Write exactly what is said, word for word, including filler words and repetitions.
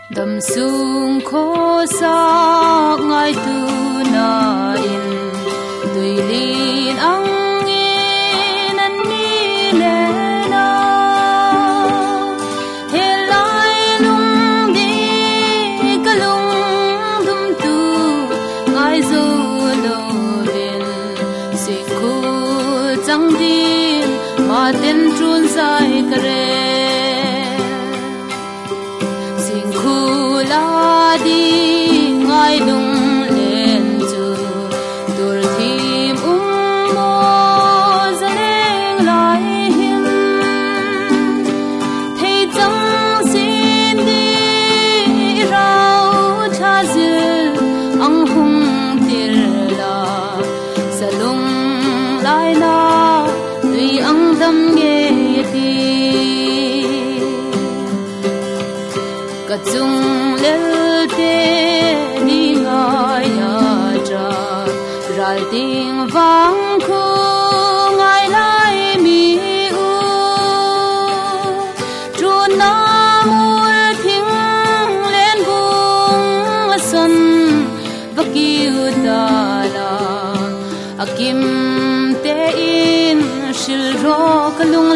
dam sung kho sa ngai tu na in tui lin ang in an ni le na he lai lung di kalung dum tu ngai zo lo in si khu chang din ma ten trun sai kare di ngai lung len chu tur thim um mo zaleng lai him thei chang sin di rau cha zil ang hum tir la salung lai na tui ang dam nge ti ka chung ral ting vang khu ngai lai mi u tru na mul thing len bung son vakiu ta la akim te in shil ro kalung